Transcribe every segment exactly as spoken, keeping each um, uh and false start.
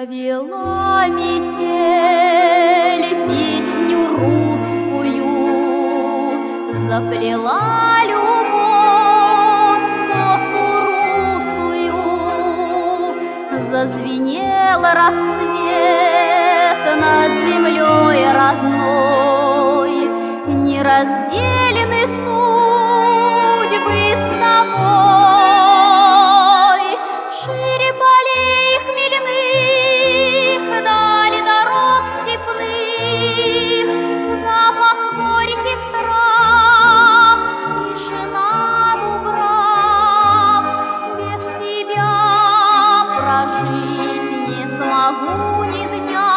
Завела метель песню русскую, заплела любовь косу русую, зазвенел рассвет над землей родной, неразделены судьбы с тобой. Шире полей хмельных, дали дорог степных, запах горьких трав, тишина дубрав. Без тебя прожить не смогу ни дня.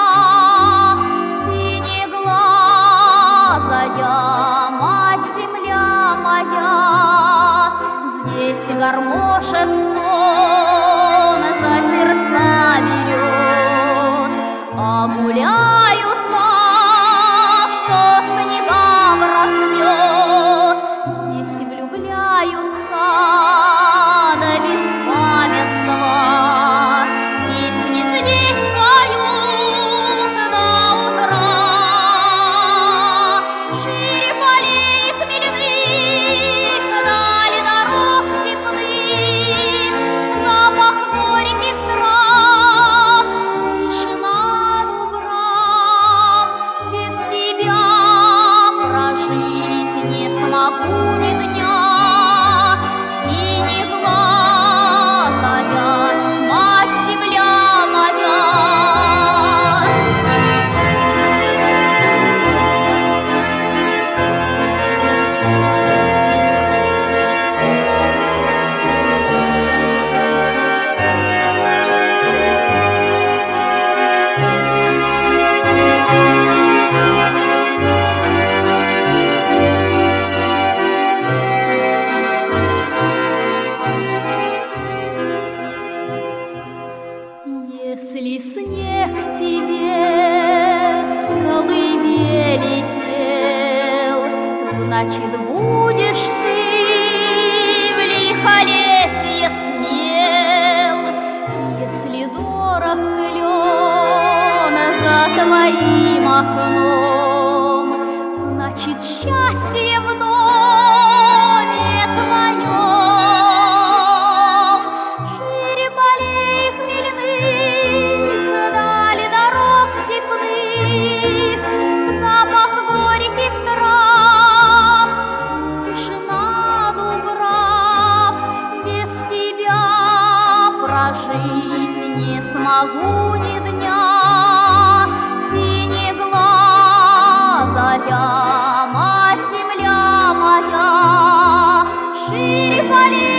Синеглазая мать земля моя, здесь гармошек стон за сердца берет, а гуляют там, что снегом разнет. Здесь влюбляются до беспамятства, песни здесь поют до утра. Шире полей хмельных, дали дорог степных, запах горьких трав, тишина дубрав. Без тебя прожить не смогу ни дня. Синеглазая мать земля моя. Если снег тебе с колыбели пел, значит, будешь ты в лихолетье смел. Если дорог клен за твоим окном, значит, счастье в доме твоем. Шире полей хмельных, дали дорог степных, запах горьких трав, тишина дубрав. Без тебя прожить не смогу ни дня. Синеглазая мать земля моя, шире полей